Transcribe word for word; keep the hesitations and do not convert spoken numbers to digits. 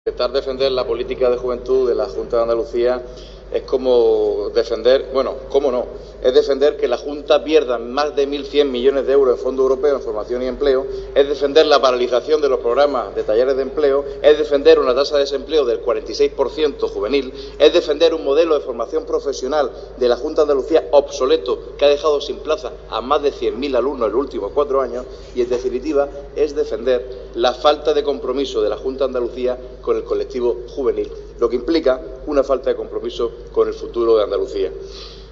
Intentar defender la política de juventud de la Junta de Andalucía es como defender, bueno, cómo no, es defender que la Junta pierda más de mil cien millones de euros en fondos europeos en formación y empleo, es defender la paralización de los programas de talleres de empleo, es defender una tasa de desempleo del cuarenta y seis por ciento juvenil, es defender un modelo de formación profesional de la Junta de Andalucía obsoleto que ha dejado sin plaza a más de cien mil alumnos en los últimos cuatro años y, en definitiva, es defender la falta de compromiso de la Junta de Andalucía con el colectivo juvenil, lo que implica una falta de compromiso con el futuro de Andalucía.